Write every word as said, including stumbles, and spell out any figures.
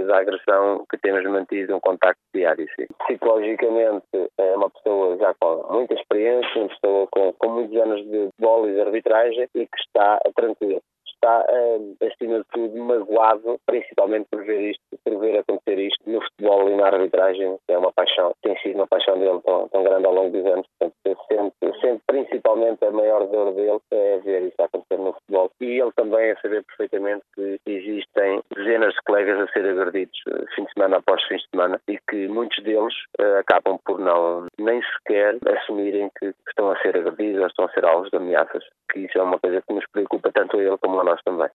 testemunho da agressão, que temos mantido um contacto diário. Sim. Psicologicamente é uma pessoa já com muita experiência, uma pessoa com, com muitos anos de bola e de arbitragem e que está tranquilo. Está, acima de tudo, magoado, principalmente por ver isto, por ver acontecer isto no futebol e na arbitragem, que é uma paixão, tem sido uma paixão dele tão, tão grande ao longo dos anos. Portanto, sempre, sempre, principalmente, a maior dor dele é ver isso acontecer no futebol. E ele também a saber perfeitamente que existem dezenas de colegas a ser agredidos fim de semana após fim de semana e que muitos deles uh, acabam por não, nem sequer assumirem que estão a ser agredidos ou estão a ser alvos de ameaças. Que isso é uma coisa que nos preocupa tanto a ele como a nós também.